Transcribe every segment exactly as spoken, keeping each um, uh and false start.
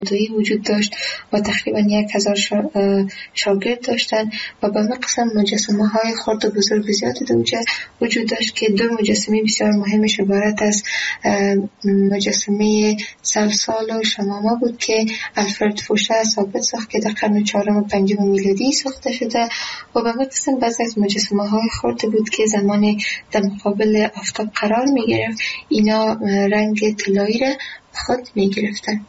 دوی وجود داشت و تقریبا یک هزار شاگرد داشتن و به مقسم مجسمه های خرد و بزرگ زیادی دوجه وجود داشت که دو مجسمه بسیار مهمش عبارت از مجسمه سلسال و شمامه بود که الفرد فوشه ثابت ساخت که در قرن چهارم و پنجم میلادی ساخته شده و به مقسم بعضی از مجسمه های خرد بود که زمان در مقابل آفتاب قرار می گرفت اینا رنگ طلایی را خود می گرفتن.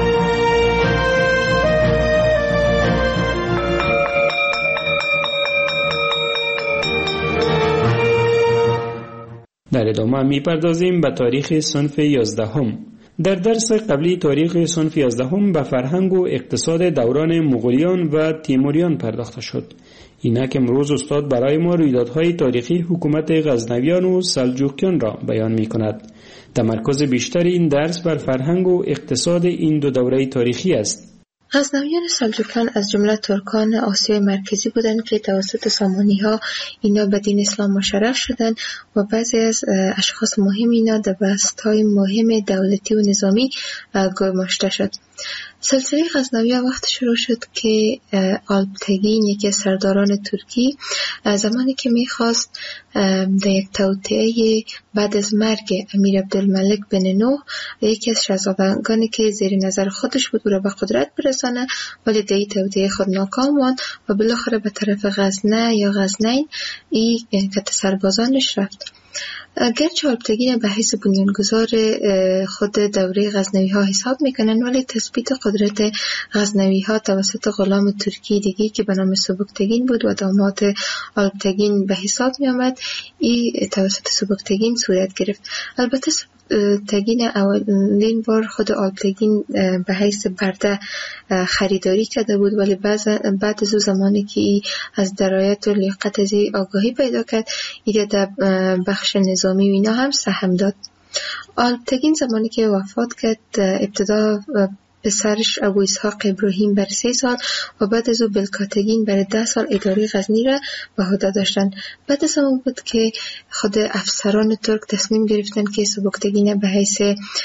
در ادامه می پردازیم به تاریخ صنف یازدهم. در درس قبلی تاریخ صنف یازدهم به فرهنگ و اقتصاد دوران مغولیان و تیموریان پرداخته شد. اینک امروز استاد برای ما رویدادهای تاریخی حکومت غزنویان و سلجوقیان را بیان می کند. تمرکز بیشتر این درس بر فرهنگ و اقتصاد این دو دوره تاریخی است. غزنویان و سلجوقیان از جمله ترکان آسیای مرکزی بودند که توسط سامانی ها اینا به دین اسلام مشرف شدند و بعضی از اشخاص مهم اینا در بست های مهم دولتی و نظامی گماشته شد. سلسله غزنویان وقت شروع شد که آلپتگین یکی از سرداران ترکی زمانی که میخواست در یک توطئه بعد از مرگ امیر عبدالملک بن نوح یکی از شاهزادگانی که زیر نظر خودش بود او را به قدرت برسانه، ولی در این توطئه خود ناکام ماند و بالاخره به طرف غزنه یا غزنین این کت سربازانش رفت. گرچه آلپتگین به حیث بنیانگذار خود دوره غزنوی ها حساب میکنن، ولی تثبیت قدرت غزنوی ها توسط غلام ترکی دیگی که به نام سبکتگین بود و داماد آلپتگین به حساب می آمد، این توسط سبکتگین صورت گرفت. البته سبکتگین اولین بار خود آلپتگین به حیث برده خریداری کرده بود، ولی بعد از او زمانی که ای از درایت و لیاقت از آگاهی پیدا کرد، ایده در بخش نظامی و اینا هم سهم داد. آلپتگین زمانی که وفات کرد ابتدا پسرش ابو اسحاق ابراهیم بر سه سال و بعد از او بلکاتگین بر ده سال اداره غزنی را به عهده داشتند. بعد از اون بود که خود افسران ترک تصمیم گرفتن که سبکتگین به حیث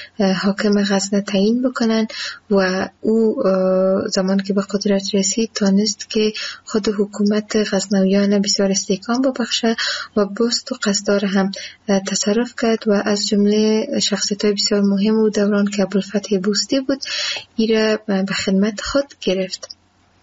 حاکم غزنه تعیین بکنن و او زمان که به قدرت رسید تانست که خود حکومت غزنویان بسیار استحکام ببخشه و بست و قصدار هم تصرف کرد و از جمله شخصیت‌های بسیار مهم و دوران که ابوالفتح بوستی بود ایره به خدمت خود گرفت.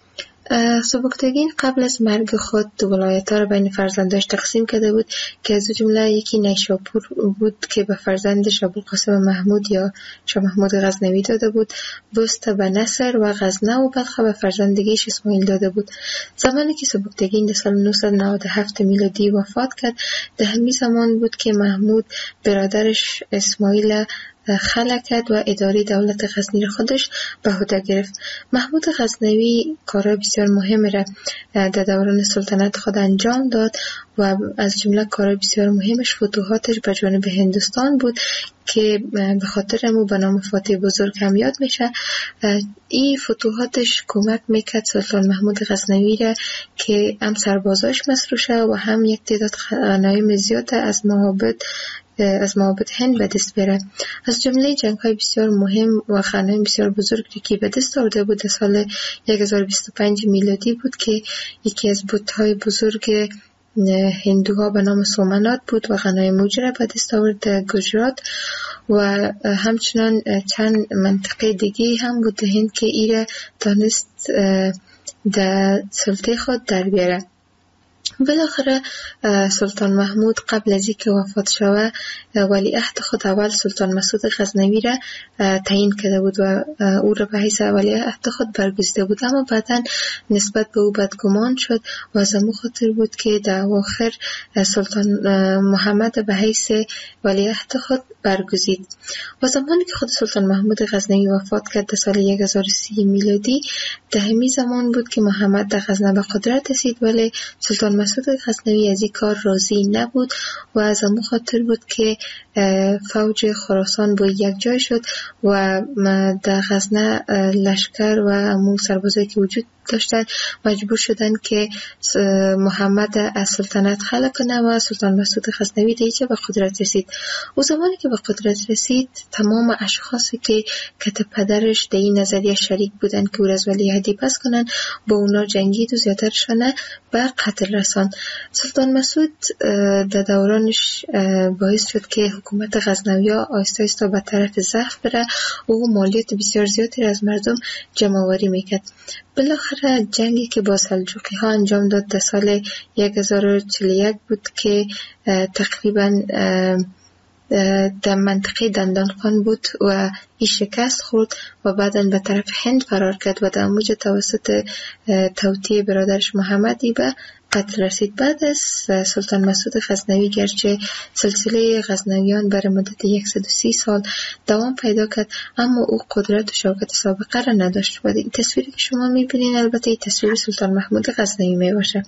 سبکتگین قبل از مرگ خود ولایت‌ها را بین فرزنداش تقسیم کرده بود که از جمله یکی نیشاپور بود که به فرزندش ابوالقاسم محمود یا شاه محمود غزنوی داده بود، بست به نصر و غزنه و بلخ به فرزندگیش اسماعیل داده بود. زمانی که سبکتگین در سال نهصد و نود و هفت میلادی وفات کرد، در همین زمان بود که محمود برادرش اسماعیل خلع کرد و اداره دولت غزنی را خودش به عهده گرفت. محمود غزنوی کارهای بسیار مهم را در دوران سلطنت خود انجام داد و از جمله کارهای بسیار مهمش فتوحاتش به جانب هندوستان بود که به خاطر امو به نام فاتح بزرگ هم یاد میشه. این فتوحاتش کمک میکرد سلطان محمود غزنوی را که هم سربازاش مسروع شه و هم یک تعداد غنایم زیاد از معابد از معابد هند به دست بره. از جمله جنگ‌های بسیار مهم و غنایم بسیار بزرگی که به دست آورده بود در سال هزار و بیست و پنج میلادی بود که یکی از بت‌های بزرگ هندوها به نام سومنات بود و غنایم موجه به دست آورد در گجرات و همچنان چند منطقه دیگه هم بود در هند که ایره دانست در سلطه خود در بیاره. بالاخره سلطان محمود قبل از اینکه وفات شود ولیعهد خود اول سلطان مسعود غزنوی را تعیین کرده بود و او را به حیث ولیعهد خود برگزیده بود، اما بعدا نسبت به او بدگمان شد و از همون خاطر بود که در اواخر سلطان محمد به حیث ولیعهد خود برگزید. و زمانی که خود سلطان محمود غزنوی وفات کرد در سال هزار و سی میلادی، در همین زمان بود که محمد در غزنه به قدرت رسید، ولی سلطان مسعود غزنوی از این کار راضی نبود و از همون خاطر بود که فوج خراسان با یک جای شد و در غزنه لشکر و امو سربازایی که وجود داشتن مجبور شدن که محمد از سلطنت خلع کنه و سلطان مسعود غزنوی دیگه به قدرت رسید. او زمانی که به قدرت رسید تمام اشخاصی که کت پدرش در این نظریه شریک بودن که او را از ولیعهدی پس کنن با اونا جنگید و زیادرشانه به قتل رساند. سلطان مسعود در دورانش باعث شد که حکومت غزنوی‌ها آهسته آهسته به طرف ضعف بره. او مالیات بسیار زیادی از مردم جمع‌آوری میکرد. بالاخره جنگی که با سلجوقی ها انجام داد در سال هزار و چهل و یک بود که تقریبا در منطقه دندانخان بود و این شکست خورد و بعداً به طرف هند فرار کرد و در موج توسط توطئه برادرش محمدی به قتل رسید. بعد از سلطان مسعود غزنوی گرچه سلسله غزنویان بر مدت صد و سی سال دوام پیدا کرد اما او قدرت و شوکت سابقه را نداشت. و این تصویری که شما میبینید البته این تصویر سلطان محمود غزنوی میباشه.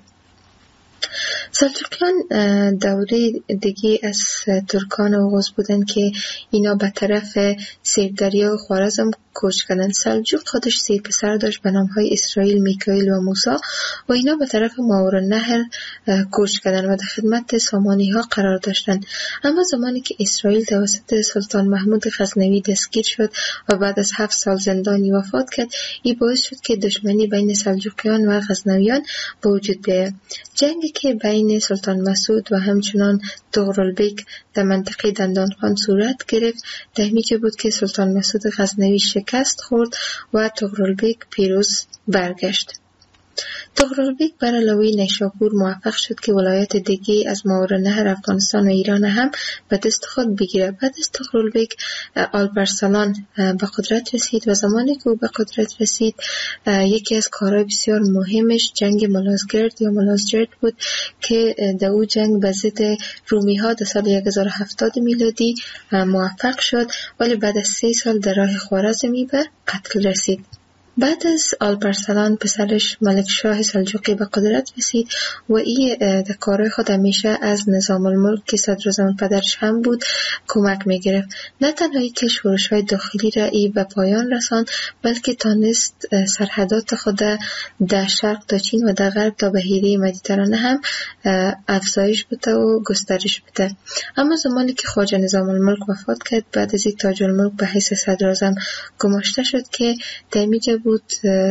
سلجوقیان دوره دیگه از ترکان اوغوز بودن که اینا به طرف سیردریا و خوارزم کوچ کردن. سلجوق خودش سه پسر داشت به نامهای اسرائیل، میکائیل و موسی و اینا به طرف ماورالنهر کوچ کردن و در خدمت سامانی ها قرار داشتن. اما زمانی که اسرائیل توسط سلطان محمود غزنوی دستگیر شد و بعد از هفت سال زندانی وفات کرد، این باعث شد که دشمنی بین سلجوقیان و غزنویان به وجود بیاید. جنگی که بین سلطان مسعود و همچنان طغرالبیک در منطقه دندانخان صورت گرفت، در همینجا بود که سلطان مسعود غزنوی شکست خورد و طغرالبیک پیروز برگشت. طغرالبیک بر علاوه نیشابور موفق شد که ولایت دیگه از ماورالنهر افغانستان و ایران هم به دست خود بگیره. بعد از طغرالبیک آلپارسلان به قدرت رسید و زمانی که او به قدرت رسید یکی از کارهای بسیار مهمش جنگ ملازگرد یا ملازجرد بود که در او جنگ به ضد رومی ها در سال هزار و هفتاد میلادی موفق شد، ولی بعد از سه سال در راه خوارزمی به قتل رسید. بعد از آلپارسلان پسرش ملک شاه سلجوقی به قدرت رسید و این در کارهای خود همیشه از نظام الملک که صدراعظم پدرش هم بود کمک میگرفت. نه تنهایی که شورش‌های داخلی را ای به پایان رساند بلکه تانست سرحدات خود در شرق تا چین و در غرب تا بحیره مدیترانه هم افزایش بده و گسترش بده. اما زمانی که خواجه نظام الملک وفات کرد بعد از این تاج الملک به حیث صدراعظم گماشته شد که در میجه بود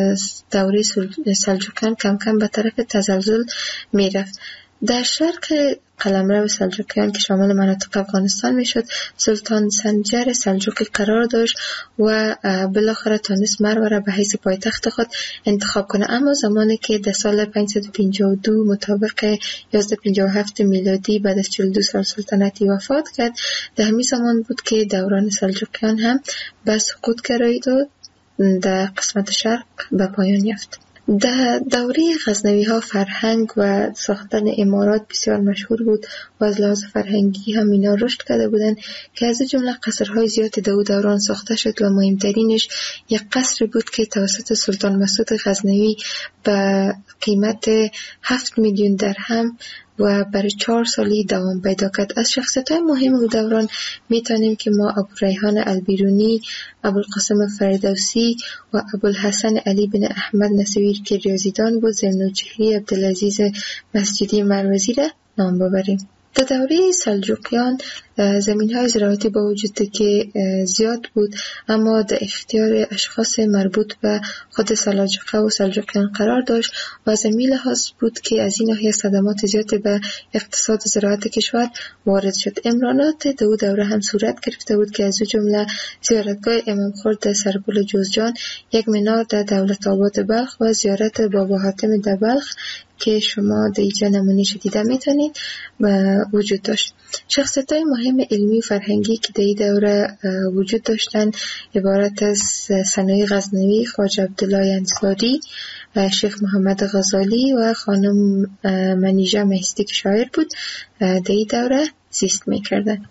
دوره سلجوقیان کم کم به طرف تزلزل می رفت. در شرق قلمرو سلجوقیان که شامل مناطق افغانستان می شد سلطان سنجر سلجوقی قرار داشت و بالاخره تانست مرو را به حیث پایتخت خود انتخاب کنه. اما زمانی که در سال پانصد و پنجاه و دو مطابق یازده پنجاه و هفت میلادی بعد از چهل و دو سال سلطنتی وفات کرد، در همین زمان بود که دوران سلجوقیان هم به سقوط گرایید و در قسمت شرق به پایان یافت. در دوره غزنوی ها فرهنگ و ساختن امارات بسیار مشهور بود و از لحاظ فرهنگی هم اینا رشد کرده بودند که از جمله قصرهای زیاد در او دوران ساخته شد و مهمترینش یک قصر بود که توسط سلطان مسعود غزنوی به قیمت هفت میلیون درهم و برای چهار سالی دوام پیدا کرد. از شخصیت‌های مهم او دوران میتونیم که ما ابوریحان البیرونی، ابوالقاسم فردوسی و ابوالحسن علی بن احمد نصیر که ریاضیدان بود، زمنوچهری عبدالعزیز مسجدی مروزی را نام ببریم. در دوره سلجوقیان زمین‌های زراعتی با وجود که زیاد بود اما در اختیار اشخاص مربوط به خود سلاجقه و سلجوقیان قرار داشت و زمین لحاظ بود که از این ناحیه صدمات زیاد به اقتصاد زراعت کشور وارد شد. امرانات در او دوره هم صورت گرفته بود که از جمله زیارتگاه امام خورد در سرپل جوزجان، یک منار در دولت آباد بلخ و زیارت بابا حاتم در بلخ که شما در اینجا نمونه‌اش دیده میتونید وجود داشت. شخصیت‌های مهم علمی و فرهنگی که در این دوره وجود داشتن عبارت از ثنایی غزنوی، خواجه عبدالله انصاری، شیخ محمد غزالی و خانم منیژه مهستی که شاعر بود در این دوره زیست میکردن.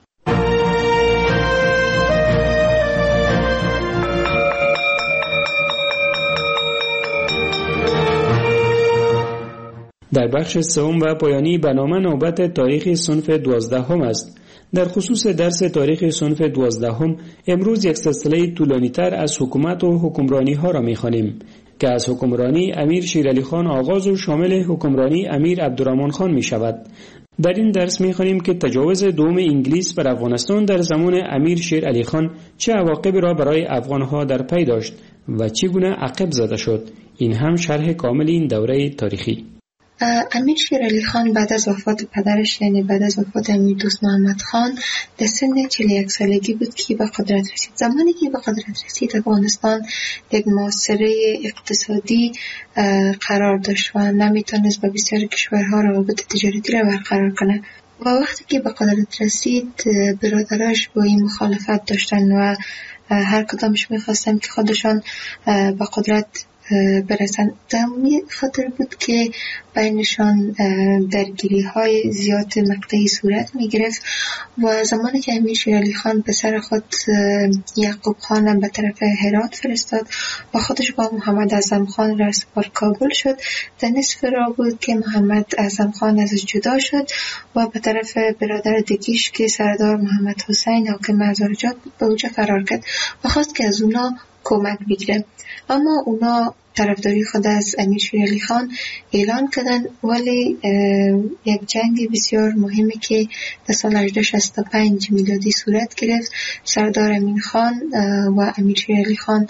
در بخش سوم و پایانی برنامه نوبت تاریخ صنف دوازدهم است. در خصوص درس تاریخ صنف دوازدهم امروز یک سلسله طولانی‌تر از حکومت و حکمرانی ها را می‌خوانیم که از حکمرانی امیر شیرعلی خان آغاز و شامل حکمرانی امیر عبدالرحمن خان می شود. در این درس می خوانیم که تجاوز دوم انگلیس بر افغانستان در زمان امیر شیرعلی خان چه عواقبی را برای افغانها در پی داشت و چگونه عقب زده شد. این هم شرح کامل این دوره تاریخی. امیر شیرعلی خان بعد از وفات پدرش، یعنی بعد از وفات امیر دوست محمد خان، در سن چهل و یک سالگی بود که به قدرت رسید. زمانی که به قدرت رسید افغانستان یک معاصره اقتصادی قرار داشت و نمیتونست با بسیار کشورها روابط تجارتی را برقرار کنه و وقتی که به قدرت رسید برادراش با این مخالفت داشتن و هر کدامش میخواستن که خودشان به قدرت برسن. دمی خاطر بود که بینشان درگیری های زیاد مقطعی صورت می گرفت و زمانی که امیر شیرعلی خان پسر خود یعقوب خان به طرف هرات فرستاد و خودش با محمد اعظم خان را سپار کابل شد، در نصف راه بود که محمد اعظم خان ازش جدا شد و به طرف برادر دیگیش که سردار محمد حسین حاکم هزارجات بود به اوجه فرار کرد و خواست که از اونا کمک بگیره، اما اونا طرفداری خود از امیر شیرعلی خان اعلان کردن. ولی یک جنگ بسیار مهمی که در سال هجده شصت و پنج میلادی صورت گرفت، سردار امین خان و امیر شیرعلی خان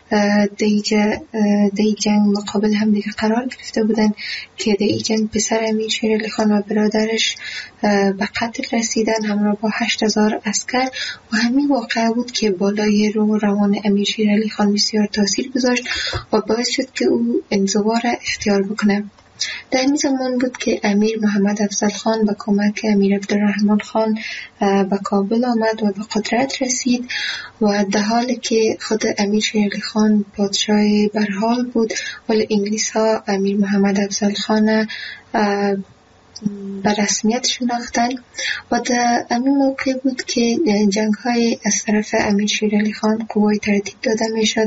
در این جنگ مقابل هم دیگه قرار گرفته بودن که در این جنگ پسر امیر شیرعلی خان و برادرش به قتل رسیدن همراه با هشت هزار عسکر و همین واقعه بود که بالای روح روان امیر شیرعلی خان بسیار تاثیر گذاشت و باعث شد که او انزوا را اختیار بکنه. در این زمان بود که امیر محمد افضل خان با کمک امیر عبدالرحمن خان به کابل آمد و به قدرت رسید و در حالی که خود امیر شیرعلی خان پادشاه برحال بود ولی انگلیس ها امیر محمد افضل خان به رسمیت شناختن و در همین موقع بود که جنگ های از طرف امیر شیرعلی خان قوای ترتیب داده می شد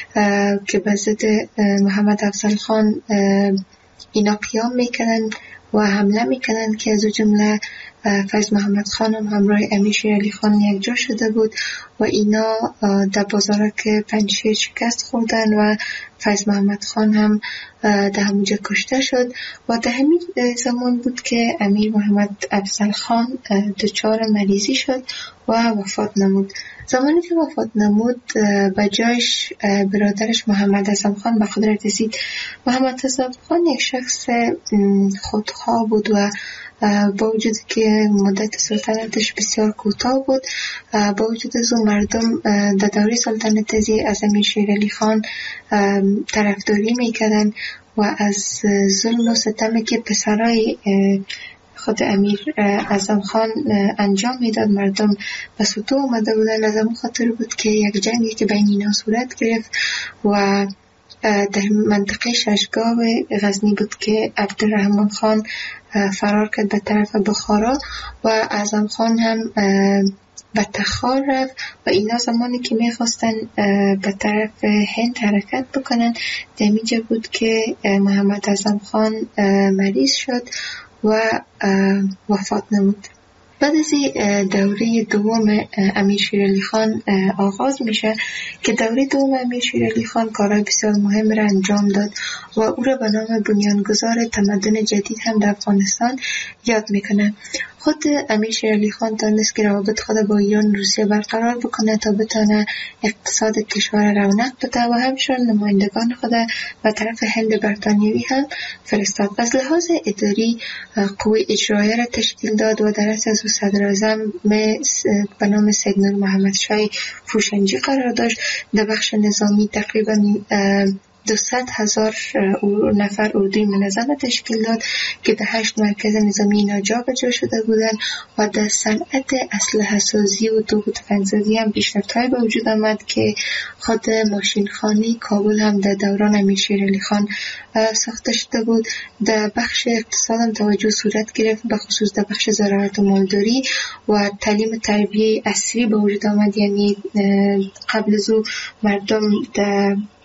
که به ضد محمد افضل خان اینا قیام میکنن و حمله میکنن که از جمله فیض محمد خان هم همراه امیر شیرعلی خان یک جا شده بود و اینا در بازارک پنجشیر شکست خوردن و فیض محمد خان هم در همونجا کشته شد و در همین زمان بود که امیر محمد افضل خان دچار مریضی شد و وفات نمود. زمانی که وفات نمود به جایش برادرش محمد اعظم خان به قدرت رسید. محمد اعظم خان یک شخص خودخواه بود و با وجود که مدت سلطنتش بسیار کوتاه بود، با وجود از اون مردم در دوره سلطنت از امیر شیرعلی خان طرفداری میکردن و از ظلم و ستمی که پسرای خود امیر اعظم خان انجام میداد مردم به سطوح اومده بودن. از اون خاطر بود که یک جنگی که بین اینا صورت گرفت و در منطقه ششگاه غزنی بود که عبدالرحمن خان فرار کرد به طرف بخارا و اعظم خان هم به تخار رفت و اینا زمانی که میخواستن به طرف هند حرکت بکنن در اینجا بود که محمد اعظم خان مریض شد و وفات نمود. بعد از دوره دوم امیر شیرعلی خان آغاز میشه که دوره دوم امیر شیرعلی خان کارهای بسیار مهم را انجام داد و او را به نام بنیانگذار تمدن جدید هم در افغانستان یاد میکنه. خود امیر شیرعلی خان دانست که روابط خود با ایران روسیه برقرار بکنه تا بتونه اقتصاد کشور رونق بده و همچنین نمایندگان خود به طرف هند بریتانیایی هم فرستاد. از لحاظ اداری قوه اجرایی را تشکیل داد و در اصل صدر اعظم به نام سید نور محمد شاه فروشنجی قرار داشت. در بخش نظامی تقریبا دویست هزار نفر اردوی منظم تشکیل داد که در هشت مرکز نظامی اینا جا به جا شده بودند و در صنعت اسلحه سازی و توپ و تفنگ‌سازی هم پیشرفت‌های به وجود آمد که خود ماشینخانه کابل هم در دوران امیر شیرعلی خان ساخته شده بود. در بخش اقتصاد هم توجه صورت گرفت، به خصوص در بخش زراعت و مالداری و تعلیم تربیه عصری به وجود آمد. یعنی قبل از او مردم در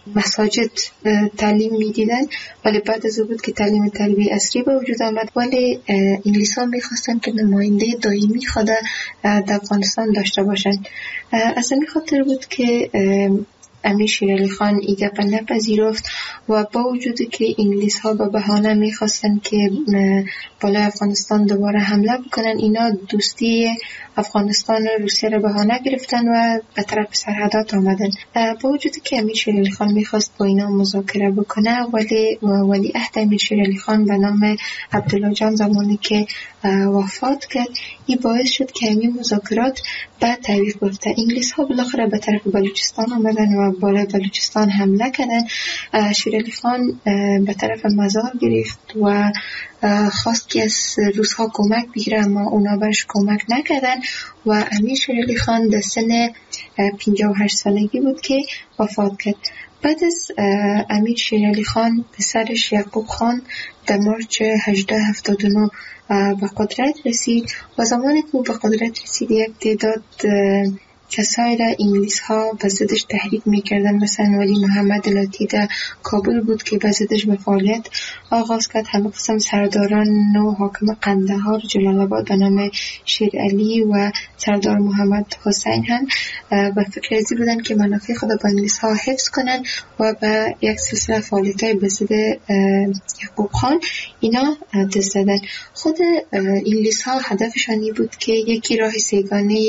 مساجد تعلیم میدیدن، ولی بعد از بود که تعلیم تربیه عصری به وجود آمد، ولی انگلیس ها میخواستن که نماینده دائمی خود در افغانستان داشته باشند. از این خاطر بود که امیر شیر علی خان این گپ نپذیرفت و با وجود که انگلیس ها به بهانه میخواستن که بالای افغانستان دوباره حمله بکنن، اینا دوستی افغانستان و روسیه را بهانه گرفتن و به طرف سرحدات آمدن. با وجود که امیر شیر علی خان میخواست با اینا مذاکره بکنه، ولی ولی عهد امیر شیر علی خان به نام عبدالله جان زمانی که وفات کرد، این باعث شد که همین مذاکرات بعد تعویق بیفته. انگلیس ها بالاخره به طرف بلوچستان آمدن و بالای بلوچستان حمله کردن. شیر علی خان به طرف مزار گرفت و خواست که از روس ها کمک بگیره، اما اونا برش کمک نکردن و امیر شیر علی خان در سن پنجاه و هشت سالگی بود که وفات کرد. بعد از امیر شیر علی خان پسرش یعقوب خان در مارچ هزار و هشتصد و هفتاد و نه به قدرت رسید و زمانی که به قدرت رسید یک تعداد کسایی را انگلیس ها به ضدش تحریک میکردن، مثلا ولی محمد لاتی در کابل بود که به ضدش به فعالیت آغاز کرد. همه قسم سرداران و حاکم قندهار جلال آباد به نام شیر علی و سردار محمد حسین هم به فکر ازی بودن که منافع خود با انگلیس ها حفظ کنن و به یک سلسله فعالیت های به ضد یعقوب خان اینا دست زدن. خود انگلیس ها هدفشان این بود که یکی راه سیگانه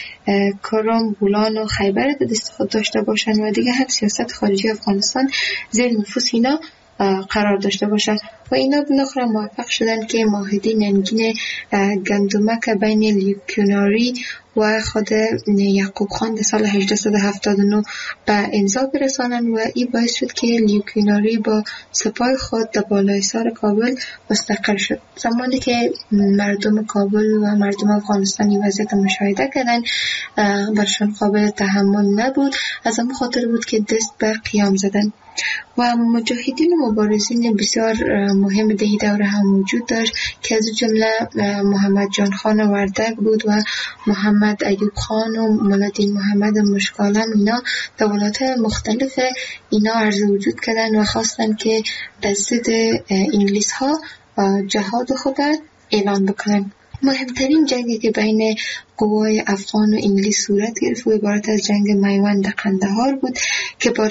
کرم، بولان و خیبر در دست خود داشته باشند و دیگه هم سیاست خارجی افغانستان زیر نفوذ اینا قرار داشته باشد و اینا بالاخره موفق شدن که معاهده ننگین گندمک بین لیوکیوناری و خود یعقوب خان در سال هجده هفتاد و نه به امضا برسانند و این باعث شد که لیوکیوناری با سپاه خود در بالای سر کابل مستقر شد. زمانی که مردم کابل و مردم افغانستان این وضعیت مشاهده کردن، برشان قابل تحمل نبود. از این خاطر بود که دست به قیام زدن و مجاهدین و مبارزین بسیار مهم در این دوره هم وجود داشت که از جمله محمد جان خان وردک بود و محمد ایوب خان و مولادین محمد مشکالم. اینا در ولایات مختلف اینا عرض وجود کردن و خواستن که به ضد انگلیس ها جهاد خود اعلان بکنن. مهمترین جنگی که بین قوای افغان و انگلیس صورت گرفت و عبارت از جنگ میوند قندهار بود که با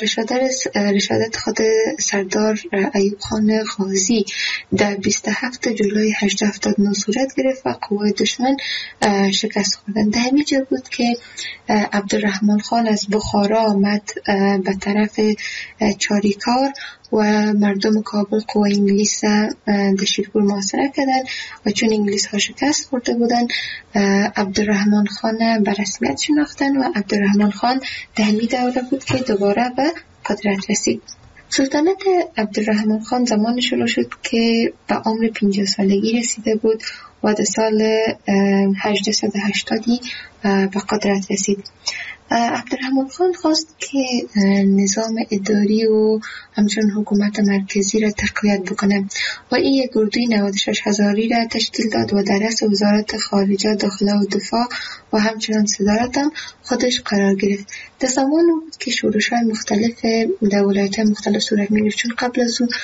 رشادت خود سردار ایوب خان غازی در بیست و هفتم جولای هزار و هشتصد و هفتاد و نه صورت گرفت و قوای دشمن شکست خوردند. در همین جا بود که عبدالرحمن خان از بخارا آمد به طرف چاریکار و مردم کابل قوای انگلیس در شیرپور محاصره کردند و چون انگلیس ها شکست خورده بودند، عبدالرحمن خان به رسمیت شناختن و عبدالرحمن خان در همین دوره بود که دوباره به قدرت رسید. سلطنت عبدالرحمن خان زمان شروع شد که به عمر پنجاه سالگی رسیده بود و در سال هجده و هشتادی به قدرت رسید. عبدالرحمن خان خواست که نظام اداری و همچنین حکومت مرکزی را تقویت بکنه و این یک اردوی نود و شش هزاری را تشکیل داد و در رأس وزارت خارجه، داخله و دفاع و همچنین صدارت هم خودش قرار گرفت. در زمان بود که شورش‌های مختلف در ولایت‌های مختلف صورت می‌گرفت، چون قبل از او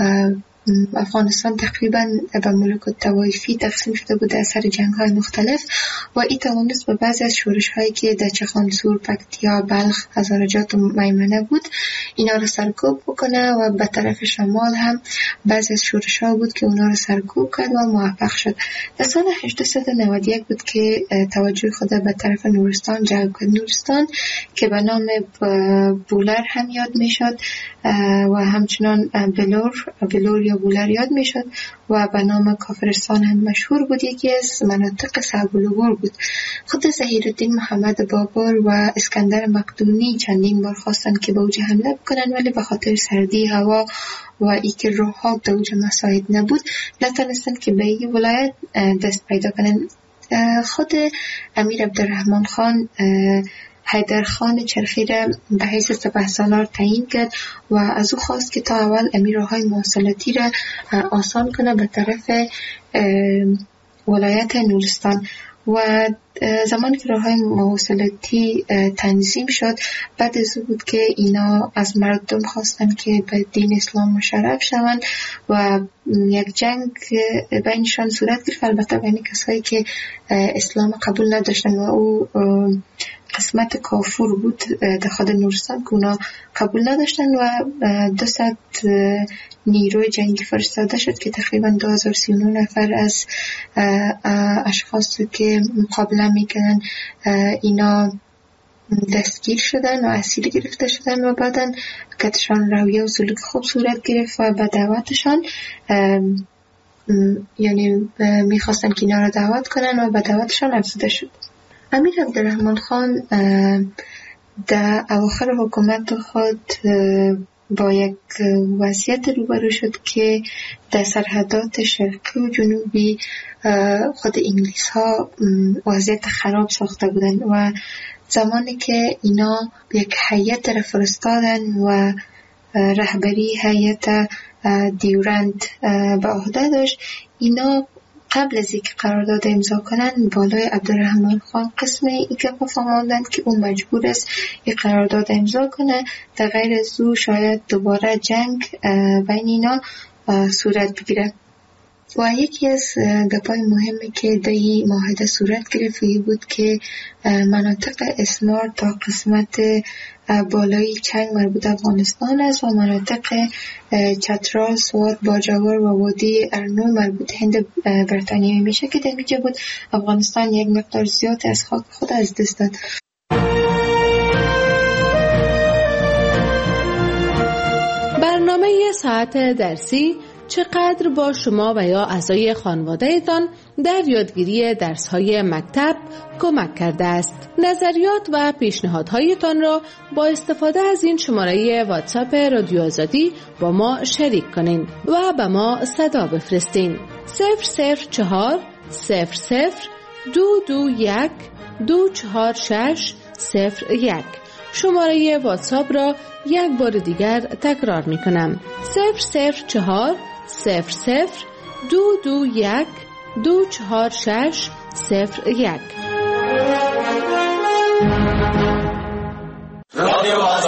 افغانستان تقریبا به ملوک الطوایفی تقسیم شده بود در اثر جنگ‌های مختلف و این توانست به بعضی از شورش‌هایی که در چخانسور، پکتیا، بلخ، هزارجات و میمنه بود اینا رو سرکوب بکنه و به طرف شمال هم بعضی از شورش‌ها بود که اونا رو سرکوب کرد و موفق شد. در سال هجده و نود و یک بود که توجه خود به طرف نورستان جلب کرد. نورستان که به نام بولر هم یاد میشد و همچنان بلور بلور یا بولر یاد میشد و به نام کافرستان هم مشهور بود. یکی از مناطق صعب العبور بود. خود ظهیرالدین محمد بابر و اسکندر مقدونی چندین بار خواستن که به اوج حمله بکنن، ولی به خاطر سردی هوا و ای که روحات در اوج مساعد نبود نتونستن که به این ولایت دست پیدا کنن. خود امیر عبدالرحمن خان حیدر خان چرخی را به حیث سپهسالار تعیین کرد و از او خواست که تا اول امیرهای مواصلاتی را آسان کنه به طرف ولایت نورستان و زمانی که راههای مواصلاتی تنظیم شد، بعد از او بود که اینا از مردم خواستن که به دین اسلام مشرف شوند و یک جنگ بینشان صورت گرفت، البته بین کسایی که اسلام قبول نداشتن و او قسمت کافور بود در خود نورستان که اونا قبول نداشتن و دو صد نیروی جنگی فرستاده شد که تقریبا دو هزار و سی و نه نفر از اشخاص که مقابله میکنن اینا دستگیر شدن و اسیر گرفته شدن و بعدن کتشان رویه و سلوک خوب صورت گرفت و به دعوتشان یعنی میخواستن که اینا را دعوت کنن و به دعوتشان افزوده شد. امیر عبدالرحمن خان در اواخر حکومت خود با یک وضعیت روبرو شد که در سرحدات شرقی و جنوبی خود انگلیس ها وضعیت خراب ساخته بودن و زمانی که اینا یک هیئت را فرستادن و رهبری هیئت دیورند به عهده داشت، اینا قبل از اینکه قرارداد امضا کنن بالای عبدالرحمن خان قسم ای که فهماندند که اون مجبور است این قرارداد امضا کنه، در غیر از او شاید دوباره جنگ بین اینا صورت بگیره. و یکی از گپای مهمی که در این معاهده صورت گرفت بود که مناطق اسمار تا قسمت بالای چنگ مربوط افغانستان است و مناطق چترال، سوات، باجوار و وادی ارنو مربوط هند بریتانیایی میشه که در اینجا بود افغانستان یک مقدار زیاد از خاک خود از دست داد. برنامه ساعت درسی چقدر با شما و یا اعضای خانواده‌تان در یادگیری درس‌های مکتب کمک کرده است؟ نظریات و پیشنهادهایتان را با استفاده از این شماره واتساپ رادیو آزادی با ما شریک کنین و به ما صدا بفرستین. صفر صفر چهار صفر صفر دو دو یک دو چهار شش صفر یک. شماره واتساپ را یک بار دیگر تکرار می کنم. صفر صفر چهار صفر صفر دو دو یک دو چهار شش صفر یک. رادیو